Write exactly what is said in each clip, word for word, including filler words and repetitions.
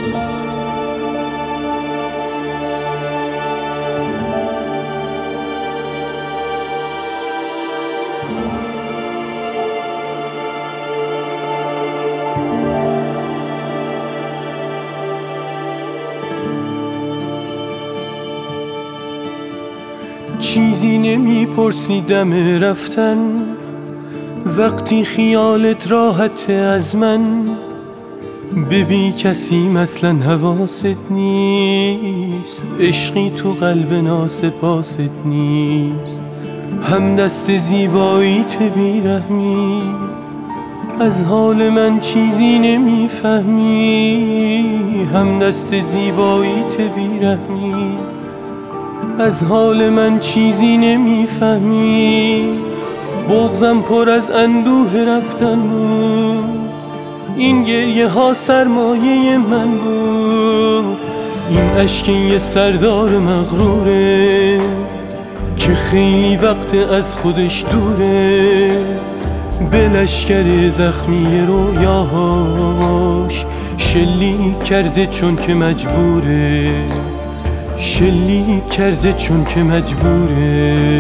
چیزی نمیپرسیدم رفتن وقتی خیالت راحته از من. ببی کسی مثلا حواست نیست، عشقی تو قلب ناسپاست نیست. هم دست زیباییت بیرحمی، از حال من چیزی نمیفهمی. هم دست زیباییت بیرحمی، از حال من چیزی نمیفهمی. بغضم پر از اندوه رفتن بود، این گریه ها سرمایه من بود. این اشک یه سردار مغروره که خیلی وقت از خودش دوره. به لشکر زخمی رویاهاش شلیک کرده چون که مجبوره، شلیک کرده چون که مجبوره.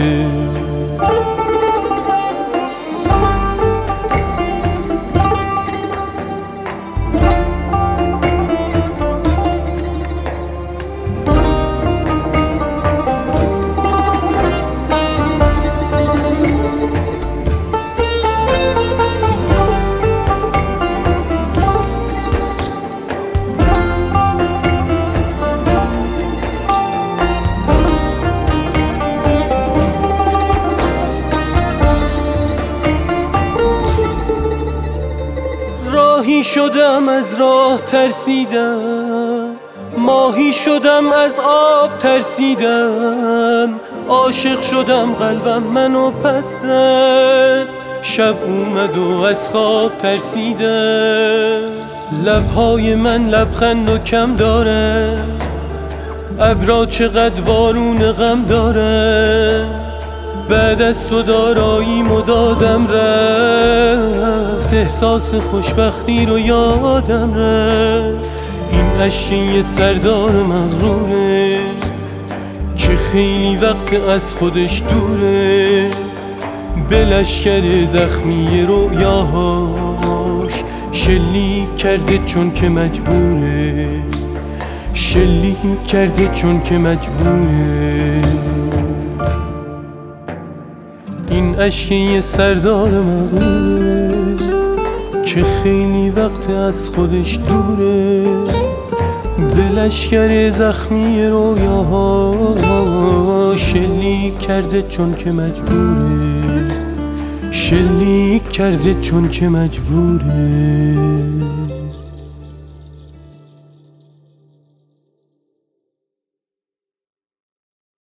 راهی شدم از راه ترسیدم، ماهی شدم از آب ترسیدم. عاشق شدم قلبم منو پس زد، شب اومد و از خواب ترسیدم. لبهای من لبخند و کم داره، ابرا چقدر بارون غم داره. بعد از تو داراییم و دادم رفت، احساس خوشبختی رو یادم رفت. این اشک یه سردار مغروره که خیلی وقت از خودش دوره. به لشکر زخمی رویاهاش شلیک کرده چون که مجبوره، شلیک کرده چون که مجبوره. این اشک یه سردار مغروره که خیلی وقت از خودش دوره. به لشکر زخمی رویاها شلیک کرده چون که مجبوره، شلیک کرده چون که مجبوره.